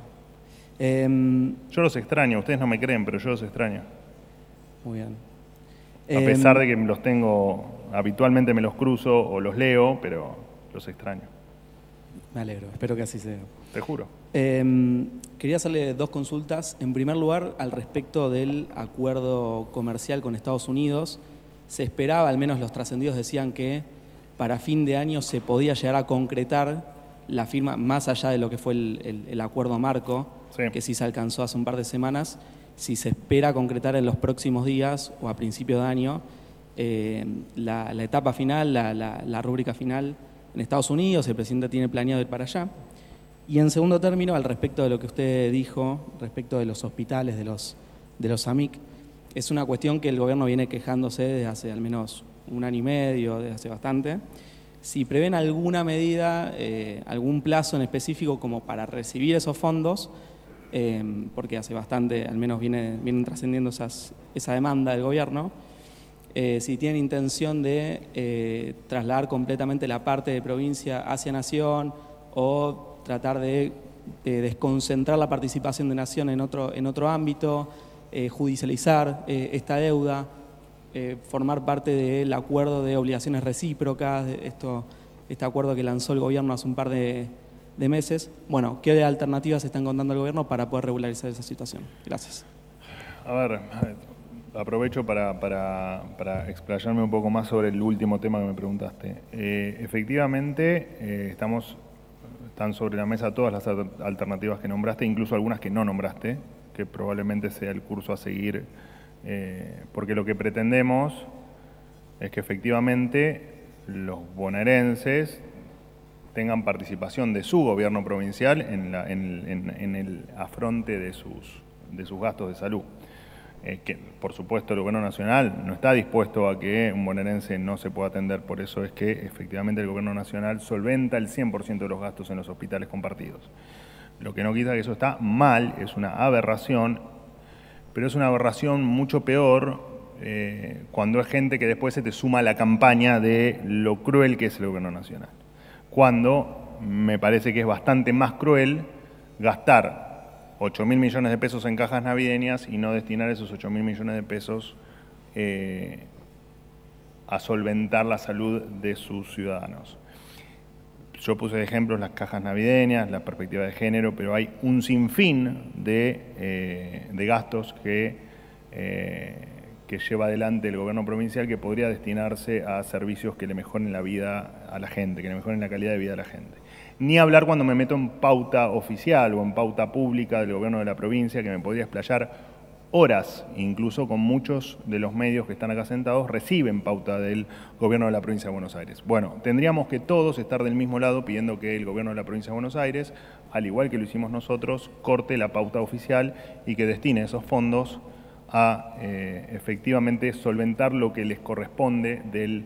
Yo los extraño. Ustedes no me creen, pero yo los extraño. Muy bien. A pesar de que los tengo, habitualmente me los cruzo o los leo, pero los extraño. Me alegro. Espero que así sea. Te juro. Quería hacerle 2 consultas. En primer lugar, al respecto del acuerdo comercial con Estados Unidos. Se esperaba, al menos los trascendidos decían que para fin de año se podía llegar a concretar la firma, más allá de lo que fue el acuerdo marco, sí, que sí se alcanzó hace un par de semanas, si se espera concretar en los próximos días o a principios de año la etapa final, la rúbrica final en Estados Unidos. El presidente tiene planeado ir para allá. Y en segundo término, al respecto de lo que usted dijo, respecto de los hospitales, de los AMIC, es una cuestión que el gobierno viene quejándose desde hace al menos 1 año y medio, desde hace bastante. Si prevén alguna medida, algún plazo en específico como para recibir esos fondos, porque hace bastante, al menos vienen trascendiendo esa demanda del gobierno, si tienen intención de trasladar completamente la parte de provincia hacia Nación o tratar de desconcentrar la participación de Nación en otro ámbito, judicializar esta deuda, formar parte del acuerdo de obligaciones recíprocas, este acuerdo que lanzó el gobierno hace un par de meses. Bueno, ¿qué alternativas están contando el gobierno para poder regularizar esa situación? Gracias. A ver, aprovecho para explayarme un poco más sobre el último tema que me preguntaste. Efectivamente, están sobre la mesa todas las alternativas que nombraste, incluso algunas que no nombraste, que probablemente sea el curso a seguir, porque lo que pretendemos es que efectivamente los bonaerenses tengan participación de su gobierno provincial en el afronte de sus gastos de salud. Que por supuesto el gobierno nacional no está dispuesto a que un bonaerense no se pueda atender, por eso es que efectivamente el gobierno nacional solventa el 100% de los gastos en los hospitales compartidos. Lo que no quita que eso está mal, es una aberración, pero es una aberración mucho peor cuando es gente que después se te suma a la campaña de lo cruel que es el gobierno nacional. Cuando me parece que es bastante más cruel gastar 8.000 millones de pesos en cajas navideñas y no destinar esos 8.000 millones de pesos a solventar la salud de sus ciudadanos. Yo puse de ejemplos las cajas navideñas, la perspectiva de género, pero hay un sinfín de gastos que lleva adelante el gobierno provincial que podría destinarse a servicios que le mejoren la vida a la gente, que le mejoren la calidad de vida a la gente. Ni hablar cuando me meto en pauta oficial o en pauta pública del gobierno de la provincia, que me podría explayar horas, incluso con muchos de los medios que están acá sentados, reciben pauta del gobierno de la provincia de Buenos Aires. Bueno, tendríamos que todos estar del mismo lado pidiendo que el gobierno de la provincia de Buenos Aires, al igual que lo hicimos nosotros, corte la pauta oficial y que destine esos fondos a efectivamente solventar lo que les corresponde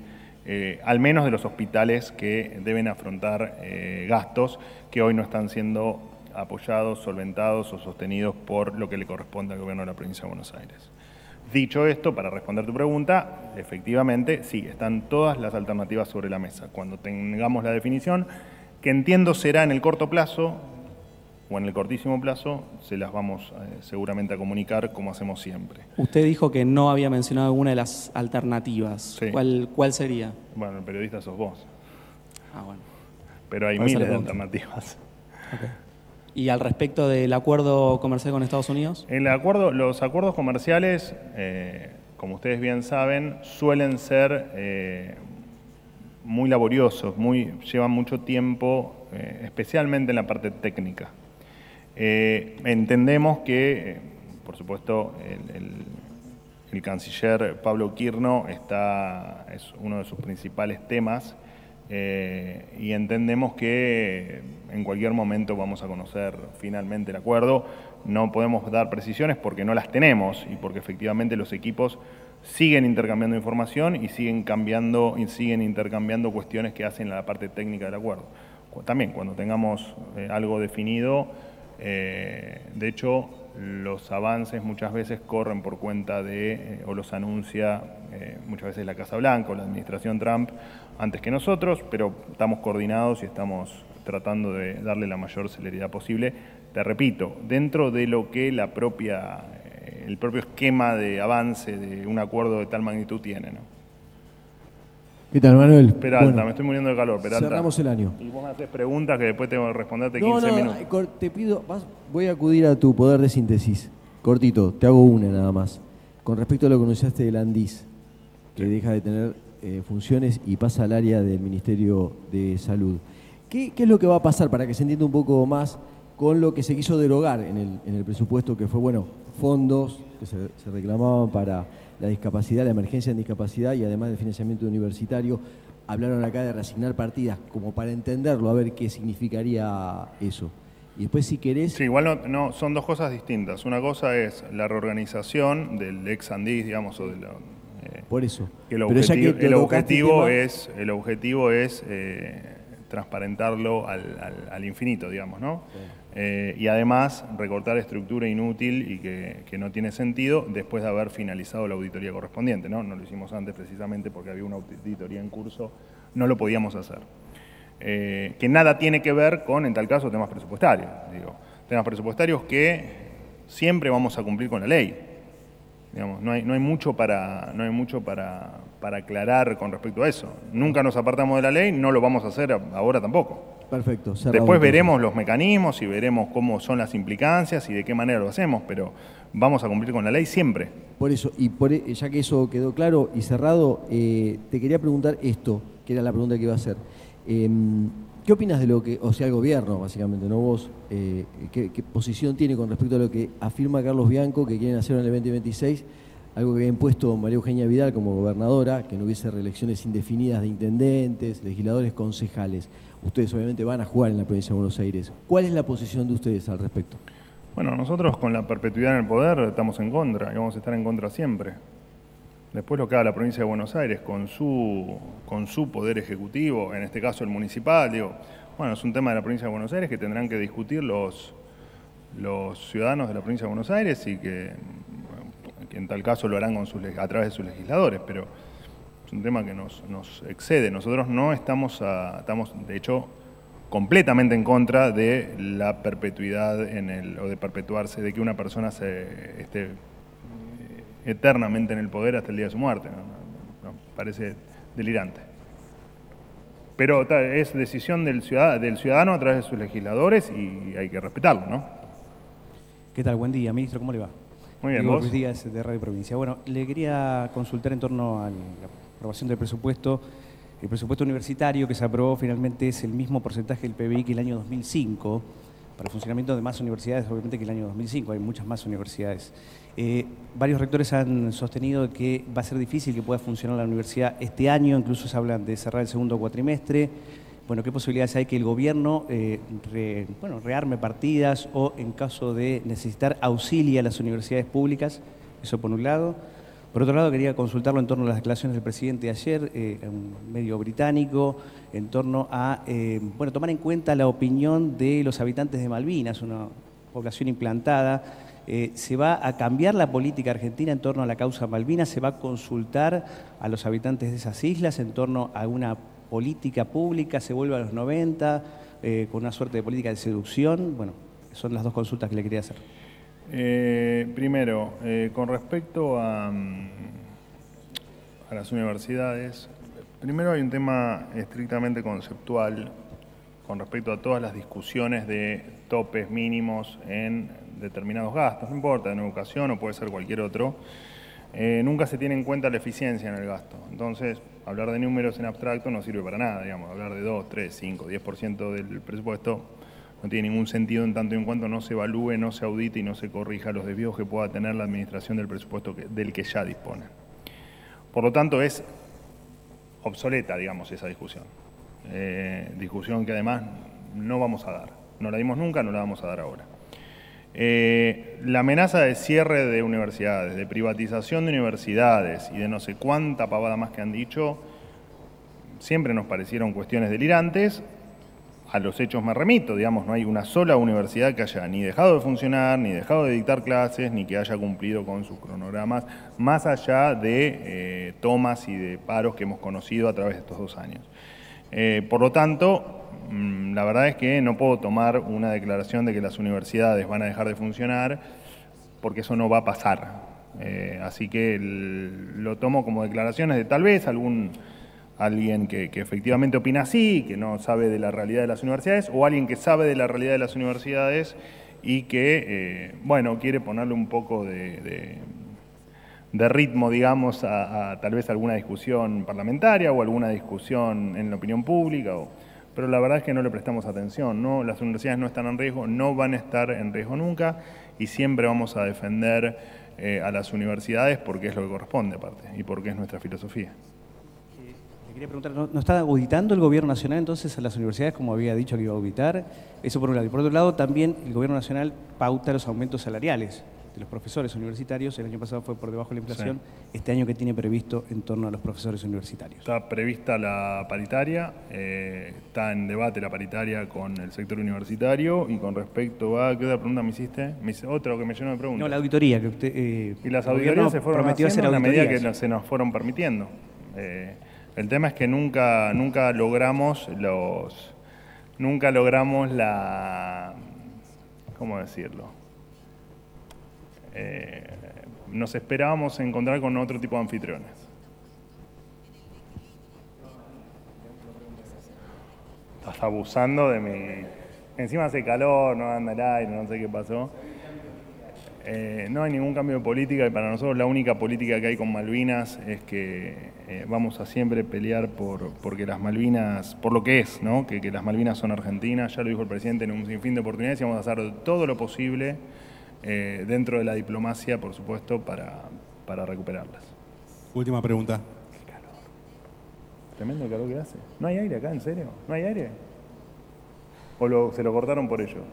al menos de los hospitales que deben afrontar gastos que hoy no están siendo apoyados, solventados o sostenidos por lo que le corresponde al gobierno de la provincia de Buenos Aires. Dicho esto, para responder tu pregunta, efectivamente, sí, están todas las alternativas sobre la mesa. Cuando tengamos la definición, que entiendo será en el corto plazo o en el cortísimo plazo, se las vamos seguramente a comunicar como hacemos siempre. Usted dijo que no había mencionado alguna de las alternativas. Sí. ¿Cuál sería? Bueno, el periodista sos vos. Ah, bueno. Pero hay Por eso miles de le pregunto. alternativas. Okay. ¿Y al respecto del acuerdo comercial con Estados Unidos? Los acuerdos comerciales, como ustedes bien saben, suelen ser muy laboriosos, llevan mucho tiempo, especialmente en la parte técnica. Entendemos que, por supuesto, el canciller Pablo Quirno es uno de sus principales temas y entendemos que en cualquier momento vamos a conocer finalmente el acuerdo. No podemos dar precisiones porque no las tenemos y porque efectivamente los equipos siguen intercambiando información y siguen intercambiando cuestiones que hacen la parte técnica del acuerdo. También cuando tengamos algo definido, de hecho los avances muchas veces corren por cuenta o los anuncia muchas veces la Casa Blanca o la administración Trump antes que nosotros, pero estamos coordinados y estamos tratando de darle la mayor celeridad posible. Te repito, dentro de lo que el propio esquema de avance de un acuerdo de tal magnitud tiene, ¿no? ¿Qué tal, Manuel? Peralta, Bueno, me estoy muriendo de calor, Peralta. cerramos el año. Y vos me haces preguntas que después tengo que responderte 15 minutos. Te pido, voy a acudir a tu poder de síntesis. Cortito, te hago una nada más. Con respecto a lo que anunciaste del ANDIS, que deja de tener funciones y pasa al área del Ministerio de Salud. ¿Qué es lo que va a pasar para que se entienda un poco más con lo que se quiso derogar en el presupuesto, que fue, fondos que se reclamaban para la discapacidad, la emergencia en discapacidad y además del financiamiento universitario? Hablaron acá de reasignar partidas, como para entenderlo, a ver qué significaría eso. Y después, si querés... Sí, igual no, son dos cosas distintas. Una cosa es la reorganización del ex ANDIS, digamos, o de la... por eso. Que Pero ya que el objetivo tema... es transparentarlo al infinito, digamos, ¿no? Sí. Y además recortar estructura inútil y que no tiene sentido después de haber finalizado la auditoría correspondiente, ¿no? No lo hicimos antes precisamente porque había una auditoría en curso, no lo podíamos hacer. Que nada tiene que ver con, en tal caso, temas presupuestarios. Temas presupuestarios que siempre vamos a cumplir con la ley. Digamos, no hay mucho para aclarar con respecto a eso. Nunca nos apartamos de la ley, no lo vamos a hacer ahora tampoco. Perfecto. Después veremos los mecanismos y veremos cómo son las implicancias y de qué manera lo hacemos, pero vamos a cumplir con la ley siempre. Por eso, ya que eso quedó claro y cerrado, te quería preguntar esto, que era la pregunta que iba a hacer. ¿Qué opinas de lo que, o sea, el gobierno, básicamente, no vos, qué posición tiene con respecto a lo que afirma Carlos Bianco, que quieren hacer en el 2026, algo que había impuesto María Eugenia Vidal como gobernadora, que no hubiese reelecciones indefinidas de intendentes, legisladores, concejales? Ustedes obviamente van a jugar en la provincia de Buenos Aires. ¿Cuál es la posición de ustedes al respecto? Bueno, nosotros con la perpetuidad en el poder estamos en contra y vamos a estar en contra siempre. Después lo que haga la provincia de Buenos Aires con su poder ejecutivo, en este caso el municipal, es un tema de la provincia de Buenos Aires que tendrán que discutir los ciudadanos de la provincia de Buenos Aires y que en tal caso lo harán a través de sus legisladores, pero es un tema que nos excede. Nosotros no estamos de hecho, completamente en contra de la perpetuidad o de perpetuarse, de que una persona esté eternamente en el poder hasta el día de su muerte. ¿No? Parece delirante. Pero es decisión del ciudadano a través de sus legisladores y hay que respetarlo, ¿no? ¿Qué tal? Buen día, ministro, ¿cómo le va? Muy bien, Diego ¿vos? Ruiz Díaz, de Radio Provincia. Bueno, le quería consultar en torno a la aprobación del presupuesto. El presupuesto universitario que se aprobó finalmente es el mismo porcentaje del PBI que el año 2005, para el funcionamiento de más universidades, obviamente, que el año 2005, hay muchas más universidades. Varios rectores han sostenido que va a ser difícil que pueda funcionar la universidad este año, incluso se hablan de cerrar el segundo cuatrimestre. Bueno, ¿qué posibilidades hay que el gobierno rearme partidas o, en caso de necesitar, auxilie a las universidades públicas? Eso por un lado. Por otro lado, quería consultarlo en torno a las declaraciones del presidente ayer, en un medio británico, en torno a tomar en cuenta la opinión de los habitantes de Malvinas, una población implantada. ¿Se va a cambiar la política argentina en torno a la causa Malvinas? ¿Se va a consultar a los habitantes de esas islas en torno a una política pública? ¿Se vuelve a los 90 con una suerte de política de seducción? Bueno, son las dos consultas que le quería hacer. Primero, con respecto a las universidades, primero hay un tema estrictamente conceptual con respecto a todas las discusiones de topes mínimos en determinados gastos, no importa, en educación o puede ser cualquier otro, nunca se tiene en cuenta la eficiencia en el gasto. Entonces, hablar de números en abstracto no sirve para nada, digamos, hablar de 2, 3, 5, 10% del presupuesto no tiene ningún sentido en tanto y en cuanto no se evalúe, no se audite y no se corrija los desvíos que pueda tener la administración del presupuesto del que ya dispone. Por lo tanto, es obsoleta, digamos, esa discusión. Discusión que además no vamos a dar. No la dimos nunca, no la vamos a dar ahora. La amenaza de cierre de universidades, de privatización de universidades y de no sé cuánta pavada más que han dicho, siempre nos parecieron cuestiones delirantes. A los hechos me remito, digamos, no hay una sola universidad que haya ni dejado de funcionar, ni dejado de dictar clases, ni que haya cumplido con sus cronogramas, más allá de tomas y de paros que hemos conocido a través de estos 2 años. Por lo tanto, la verdad es que no puedo tomar una declaración de que las universidades van a dejar de funcionar, porque eso no va a pasar. Así que lo tomo como declaraciones de tal vez alguien que efectivamente opina así, que no sabe de la realidad de las universidades, o alguien que sabe de la realidad de las universidades y que, quiere ponerle un poco de ritmo, digamos, a tal vez alguna discusión parlamentaria o alguna discusión en la opinión pública. Pero la verdad es que no le prestamos atención, ¿no? Las universidades no están en riesgo, no van a estar en riesgo nunca y siempre vamos a defender a las universidades porque es lo que corresponde, aparte, y porque es nuestra filosofía. Quería preguntar, ¿no está auditando el Gobierno Nacional entonces a las universidades como había dicho que iba a auditar? Eso por un lado. Y por otro lado, también el Gobierno Nacional pauta los aumentos salariales de los profesores universitarios. El año pasado fue por debajo de la inflación. Sí. Este año, ¿qué tiene previsto en torno a los profesores universitarios? Está prevista la paritaria, está en debate la paritaria con el sector universitario y con respecto a... ¿Qué otra pregunta me hiciste? Otra que me llenó de preguntas. No, la auditoría que usted... y las auditorías se fueron haciendo a medida que se nos fueron permitiendo. El tema es que nunca logramos la... ¿Cómo decirlo? Nos esperábamos encontrar con otro tipo de anfitriones. Estás abusando de mi... Encima hace calor, no anda el aire, no sé qué pasó. No hay ningún cambio de política y para nosotros la única política que hay con Malvinas es que vamos a siempre pelear porque las Malvinas, por lo que es, ¿no? Que las Malvinas son argentinas, ya lo dijo el presidente en un sinfín de oportunidades y vamos a hacer todo lo posible dentro de la diplomacia, por supuesto, para recuperarlas. Última pregunta. Qué calor. Tremendo calor que hace. ¿No hay aire acá, en serio? ¿No hay aire? ¿O se lo cortaron por ello?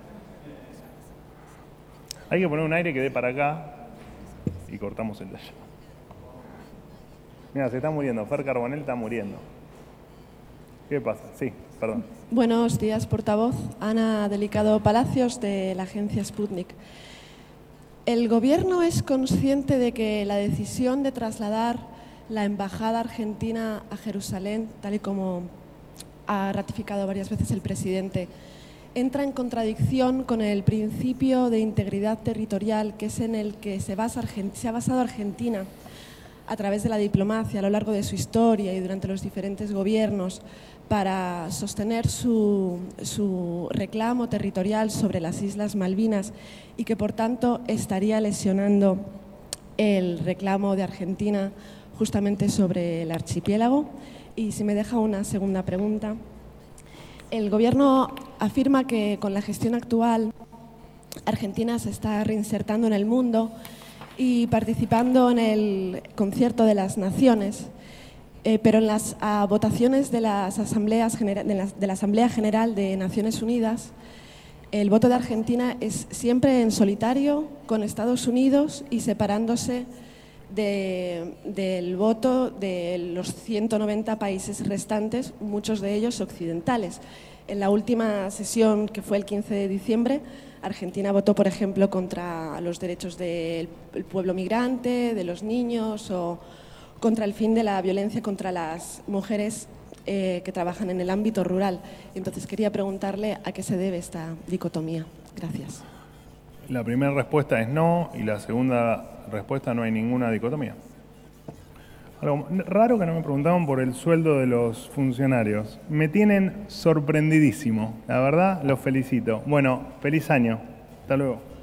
Hay que poner un aire que dé para acá y cortamos el de allá. Mira, se está muriendo. Fer Carbonell está muriendo. ¿Qué pasa? Sí, perdón. Buenos días, portavoz. Ana Delicado Palacios, de la agencia Sputnik. ¿El Gobierno es consciente de que la decisión de trasladar la embajada argentina a Jerusalén, tal y como ha ratificado varias veces el presidente, entra en contradicción con el principio de integridad territorial, que es en el que se ha basado Argentina a través de la diplomacia a lo largo de su historia y durante los diferentes gobiernos para sostener su reclamo territorial sobre las Islas Malvinas, y que por tanto estaría lesionando el reclamo de Argentina justamente sobre el archipiélago. Y si me deja una segunda pregunta. El Gobierno afirma que con la gestión actual Argentina se está reinsertando en el mundo y participando en el concierto de las naciones, pero en las votaciones de la Asamblea General de Naciones Unidas, el voto de Argentina es siempre en solitario con Estados Unidos y separándose del voto de los 190 países restantes, muchos de ellos occidentales. En la última sesión, que fue el 15 de diciembre, Argentina votó, por ejemplo, contra los derechos del pueblo migrante, de los niños, o contra el fin de la violencia contra las mujeres que trabajan en el ámbito rural. Entonces quería preguntarle a qué se debe esta dicotomía. Gracias. La primera respuesta es no, y la segunda respuesta, no hay ninguna dicotomía. Algo raro que no me preguntaban por el sueldo de los funcionarios. Me tienen sorprendidísimo. La verdad, los felicito. Bueno, feliz año. Hasta luego.